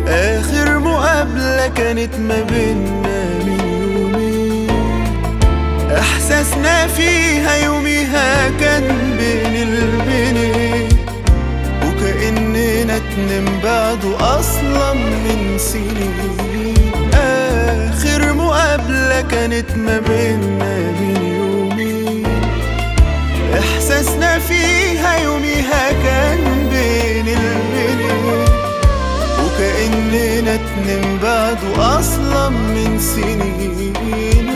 آخر مقابلة كانت ما بينا من يومين، إحساسنا فيها يوميها كان بين البنين، وكأننا اتنين بعده أصلا من سنين. آخر مقابلة كانت ما بينا من يومين، إحساسنا فيها يوميها كان بين البنين، وكأننا اتنين بعده أصلا من سنين.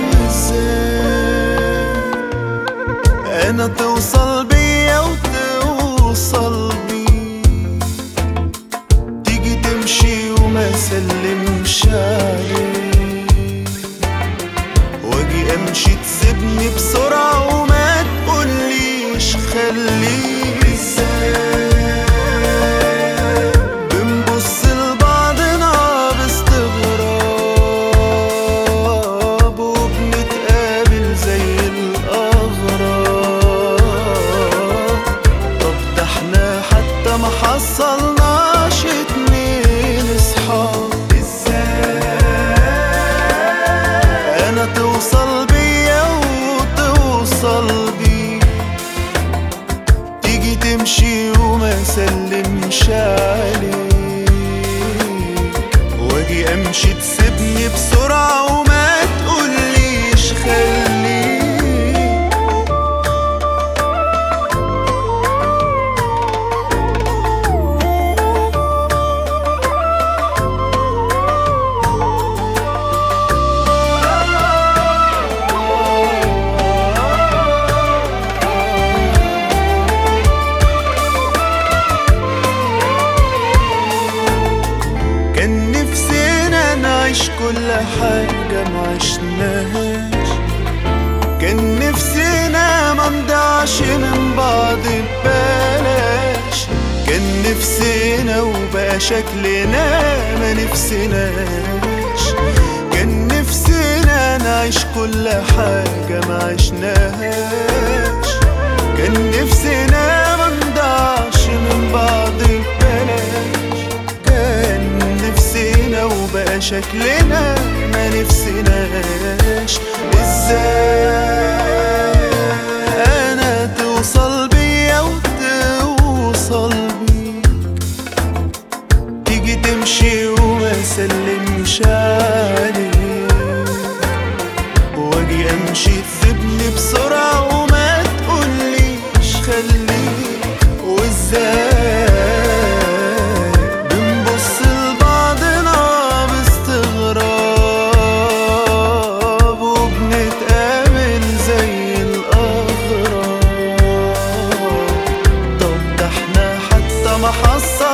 ازاي أنا توصل بيا وتوصل بي، تيجي تمشي وما سلمش عليك، واجي امشي تسيبني بسرعة وما تقوليش خليك. ازاي بنبص لبعضنا باستغراب، وبنتقابل زي الأغراب، طب ده احنا حتى ما حصلناش اتنين اصحاب. أنا توصل بيا وتوصل بي، تيجي تمشي وما سلمش عليك، واجي امشي تسيبني بسرعة وما تقوليش خليك. كان نفسنا نعيش كل حاجة معشناهاش، كان نفسنا ما نضيعش من بعض ببلاش، كان نفسنا وبقى شكلنا ما نفسناش، كان نفسنا نعيش كل حاجة معشناهاش، كان نفسنا ما نضيعش من بعض ببلاش، كان نفسنا وبقى شكلنا ما نفسناش. ازاي انا توصل بيا وتوصل بيك، تيجي تمشي وما سلمش عليك، واجي امشي تسيبني بسرعة وما تقوليش خليك. وازاي بنبص لبعضنا باستغراب، وبنتقابل زي الأغراب، طب ده احنا حتى ما حصل